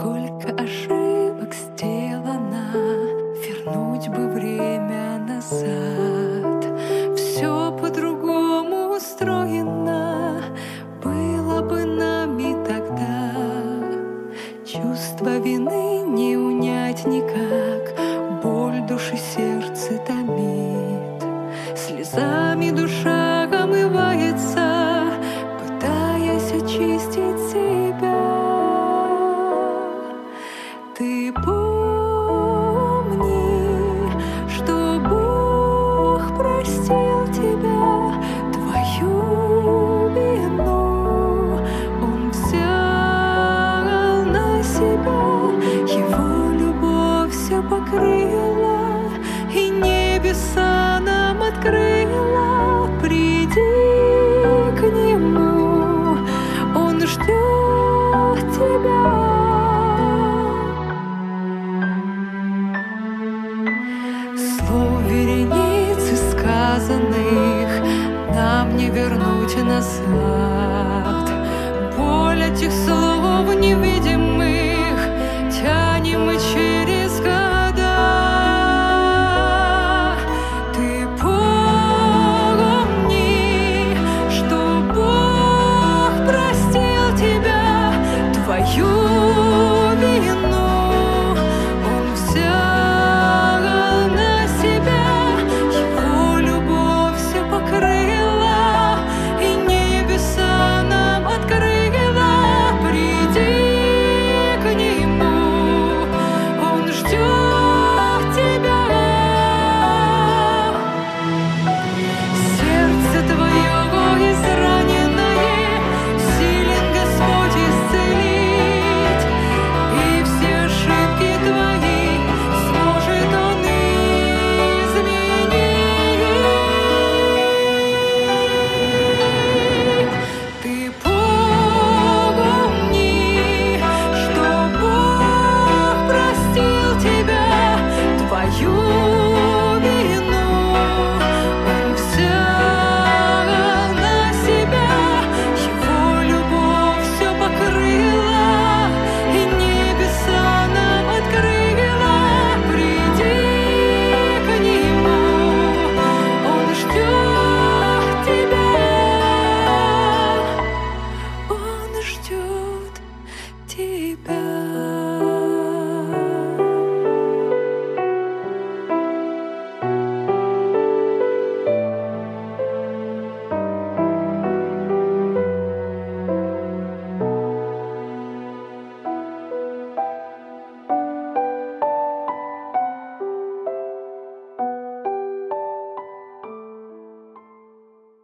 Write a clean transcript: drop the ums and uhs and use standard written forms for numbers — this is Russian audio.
Сколько ошибок сделано, вернуть бы время назад. Все по-другому устроено, было бы нами тогда. Чувство вины не унять никак, боль души сердце томит. Слезами душа омывается, пытаясь очистить себя. Ты помни, что Бог простил тебя, твою вину Он взял на себя. Его любовь все покрыла и небеса нам открыла. Приди к Нему, Он ждет тебя. Слов вереницы сказанных нам не вернуть назад.